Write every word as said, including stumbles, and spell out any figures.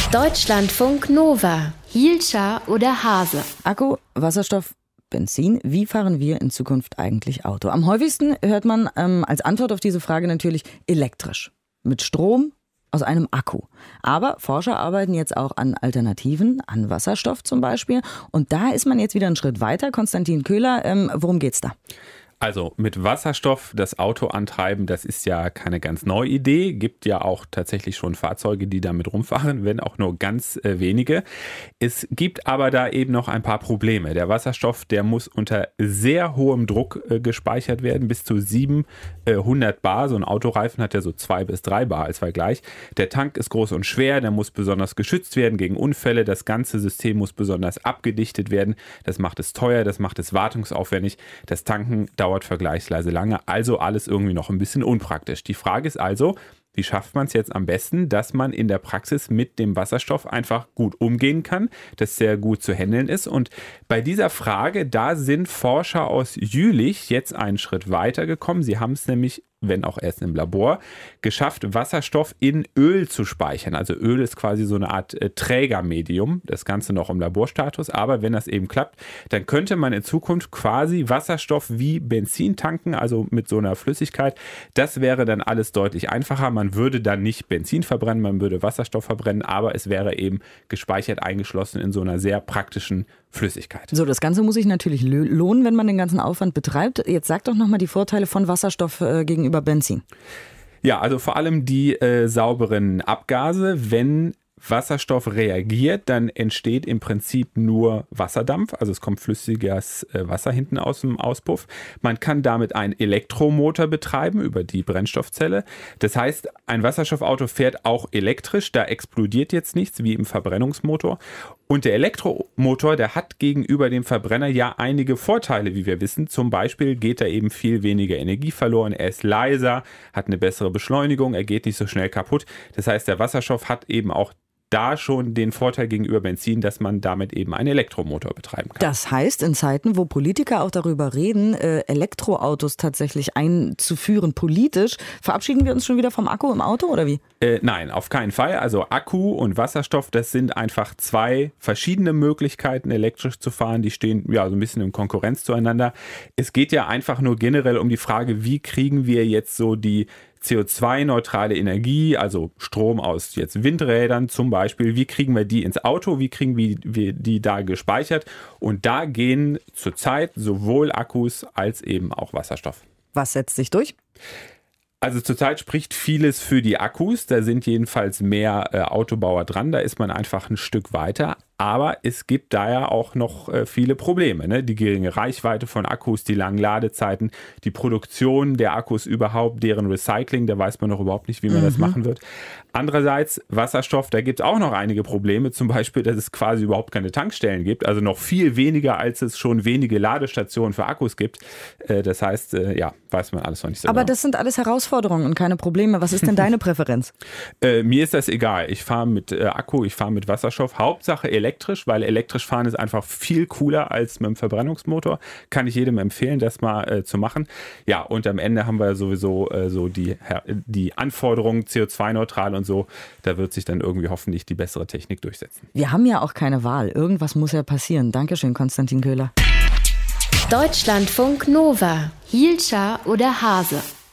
Deutschlandfunk Nova. Hielscher oder Hase? Akku, Wasserstoff, Benzin. Wie fahren wir in Zukunft eigentlich Auto? Am häufigsten hört man ähm, als Antwort auf diese Frage natürlich elektrisch. Mit Strom aus einem Akku. Aber Forscher arbeiten jetzt auch an Alternativen, an Wasserstoff zum Beispiel. Und da ist man jetzt wieder einen Schritt weiter. Konstantin Köhler, ähm, worum geht's da? Also mit Wasserstoff das Auto antreiben, das ist ja keine ganz neue Idee. Gibt ja auch tatsächlich schon Fahrzeuge, die damit rumfahren, wenn auch nur ganz äh, wenige. Es gibt aber da eben noch ein paar Probleme. Der Wasserstoff, der muss unter sehr hohem Druck äh, gespeichert werden, bis zu siebenhundert Bar. So ein Autoreifen hat ja so zwei bis drei Bar als Vergleich. Der Tank ist groß und schwer, der muss besonders geschützt werden gegen Unfälle. Das ganze System muss besonders abgedichtet werden. Das macht es teuer, das macht es wartungsaufwendig. Das Tanken dauert vergleichsweise lange, also alles irgendwie noch ein bisschen unpraktisch. Die Frage ist also, wie schafft man es jetzt am besten, dass man in der Praxis mit dem Wasserstoff einfach gut umgehen kann, dass sehr gut zu handeln ist? Und bei dieser Frage, da sind Forscher aus Jülich jetzt einen Schritt weiter gekommen. Sie haben es nämlich, wenn auch erst im Labor, geschafft, Wasserstoff in Öl zu speichern. Also Öl ist quasi so eine Art äh, Trägermedium, das Ganze noch im Laborstatus. Aber wenn das eben klappt, dann könnte man in Zukunft quasi Wasserstoff wie Benzin tanken, also mit so einer Flüssigkeit. Das wäre dann alles deutlich einfacher. Man würde dann nicht Benzin verbrennen, man würde Wasserstoff verbrennen, aber es wäre eben gespeichert eingeschlossen in so einer sehr praktischen Flüssigkeit. So, das Ganze muss sich natürlich lohnen, wenn man den ganzen Aufwand betreibt. Jetzt sag doch nochmal die Vorteile von Wasserstoff äh, gegenüber Benzin. Ja, also vor allem die äh, sauberen Abgase. Wenn Wasserstoff reagiert, dann entsteht im Prinzip nur Wasserdampf, also es kommt flüssiges Wasser hinten aus dem Auspuff. Man kann damit einen Elektromotor betreiben über die Brennstoffzelle. Das heißt, ein Wasserstoffauto fährt auch elektrisch, da explodiert jetzt nichts wie im Verbrennungsmotor. Und der Elektromotor, der hat gegenüber dem Verbrenner ja einige Vorteile, wie wir wissen. Zum Beispiel geht da eben viel weniger Energie verloren, er ist leiser, hat eine bessere Beschleunigung, er geht nicht so schnell kaputt. Das heißt, der Wasserstoff hat eben auch da schon den Vorteil gegenüber Benzin, dass man damit eben einen Elektromotor betreiben kann. Das heißt, in Zeiten, wo Politiker auch darüber reden, äh, Elektroautos tatsächlich einzuführen politisch, verabschieden wir uns schon wieder vom Akku im Auto oder wie? Äh, nein, auf keinen Fall. Also Akku und Wasserstoff, das sind einfach zwei verschiedene Möglichkeiten, elektrisch zu fahren. Die stehen ja so ein bisschen in Konkurrenz zueinander. Es geht ja einfach nur generell um die Frage, wie kriegen wir jetzt so die C O zwei neutrale Energie, also Strom aus jetzt Windrädern zum Beispiel, wie kriegen wir die ins Auto, wie kriegen wir die da gespeichert? Und da gehen zurzeit sowohl Akkus als eben auch Wasserstoff. Was setzt sich durch? Also zurzeit spricht vieles für die Akkus, da sind jedenfalls mehr äh, Autobauer dran, da ist man einfach ein Stück weiter. Aber es gibt da ja auch noch äh, viele Probleme, ne? Die geringe Reichweite von Akkus, die langen Ladezeiten, die Produktion der Akkus überhaupt, deren Recycling, da weiß man noch überhaupt nicht, wie man mhm. das machen wird. Andererseits Wasserstoff, da gibt es auch noch einige Probleme, zum Beispiel, dass es quasi überhaupt keine Tankstellen gibt, also noch viel weniger, als es schon wenige Ladestationen für Akkus gibt. Äh, das heißt, äh, ja, weiß man alles noch nicht so Aber genau. Das sind alles Herausforderungen und keine Probleme. Was ist denn deine Präferenz? äh, mir ist das egal. Ich fahre mit äh, Akku, ich fahre mit Wasserstoff. Hauptsache elektrisch, weil elektrisch fahren ist einfach viel cooler als mit dem Verbrennungsmotor. Kann ich jedem empfehlen, das mal äh, zu machen. Ja, und am Ende haben wir sowieso äh, so die, die Anforderungen C O zwei neutral und so. Da wird sich dann irgendwie hoffentlich die bessere Technik durchsetzen. Wir haben ja auch keine Wahl. Irgendwas muss ja passieren. Dankeschön, Konstantin Köhler. Deutschlandfunk Nova. Hielscher oder Hase?